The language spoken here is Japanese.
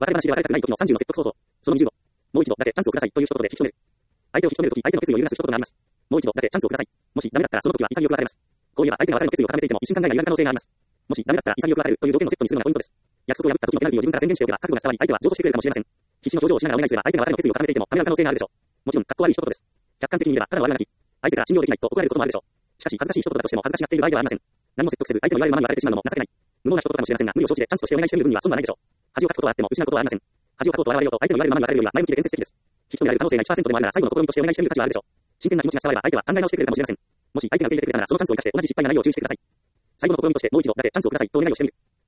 別れ話で別れたくない時の30の説得方法。その20度。もう一度だけチャンスをくださいという一言で引き止める。相手を引き止めるとき、相手の決意を揺るがす一言があります。もう一度だけチャンスをください。もしダメだったらその時は潔く別れます。こう言えば相手が別れの決意を固めていても一瞬考えが揺らぐ可能性があります。もしダメだったら潔く別れるという条件をセットにするのがポイントです。約束を破った時のペナルティを自分から宣言しておけば覚悟が伝わり相手は譲歩してくれるかもしれません。必死の表情をしながらお願いすれば相手が別れの決意を固めていてもためらう可能性があるでしょう。もちろんかっこ悪い一言です。客観的に見ればただの悪あがき。相手から信用できないと怒られることもあるでしょう。しかし恥ずかしい一言だとしても恥ずかしがっている場合ではありません。何も説得せず相手の言われるままに言われてしまうのも情けない。無謀な一言かもしれませんが無理を承知でチャンスとしてお願いしてみる分には損はないでしょう。恥をかくことはあっても失うことはありません。恥をかこうと笑われようと相手の言われるままに言われるよりは前向きで建設的です。引き止められる可能性が 1% でもあるなら最後の試みとしてお願いしてみる価値はあるでしょう。真剣な気持ちが伝われば相手は考え直してくれるかもしれません。もし相手が受け入れてくれたならそのチャンスを生かして同じ失敗がないよう注意してください。最後の試みとしてもう一度だけチャンスをくださいとお願いをしてみる。